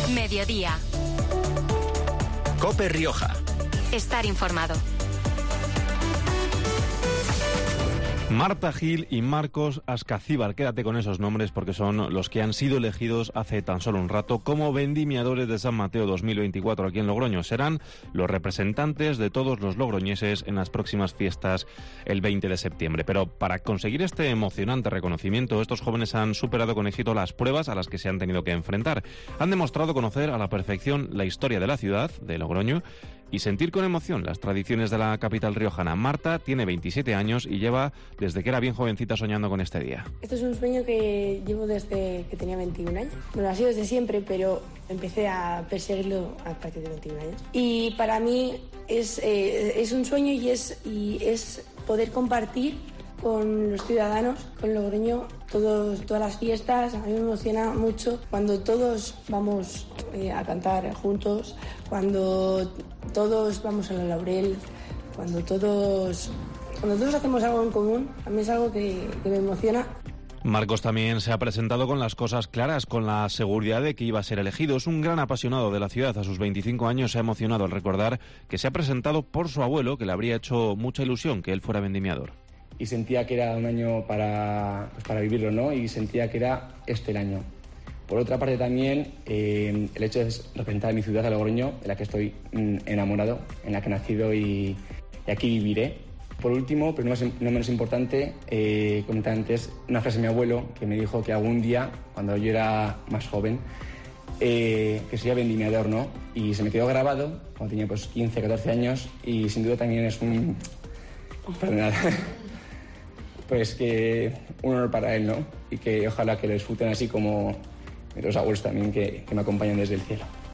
Mediodía. COPE Rioja. Estar informado. Marta Gil y Marcos Ascacíbar, quédate con esos nombres porque son los que han sido elegidos hace tan solo un rato como vendimiadores de San Mateo 2024 aquí en Logroño. Serán los representantes de todos los logroñeses en las próximas fiestas el 20 de septiembre. Pero para conseguir este emocionante reconocimiento, estos jóvenes han superado con éxito las pruebas a las que se han tenido que enfrentar. Han demostrado conocer a la perfección la historia de la ciudad, de Logroño, y sentir con emoción las tradiciones de la capital riojana. Marta tiene 27 años y lleva desde que era bien jovencita soñando con este día. Este es un sueño que llevo desde que tenía 21 años. Bueno, ha sido desde siempre, pero empecé a perseguirlo a partir de 21 años. Y para mí es un sueño y es poder compartir con los ciudadanos, con Logroño, todas las fiestas. A mí me emociona mucho cuando todos vamos a cantar juntos, cuando todos vamos a la Laurel, cuando todos hacemos algo en común. A mí es algo que me emociona. Marcos también se ha presentado con las cosas claras, con la seguridad de que iba a ser elegido. Es un gran apasionado de la ciudad. A sus 25 años se ha emocionado al recordar que se ha presentado por su abuelo, que le habría hecho mucha ilusión que él fuera vendimiador. Y sentía que era un año para vivirlo, ¿no? Y sentía que era el año. Por otra parte también, el hecho de representar a mi ciudad, a Logroño, de la que estoy enamorado, en la que he nacido y aquí viviré. Por último, pero no menos importante, comenté antes una frase de mi abuelo que me dijo que algún día, cuando yo era más joven, que sería vendimiador, ¿no? Y se me quedó grabado cuando tenía 15, 14 años y sin duda también es un... Perdonad. Pues que un honor para él, ¿no? Y que ojalá que lo disfruten así como los abuelos también que me acompañan desde el cielo.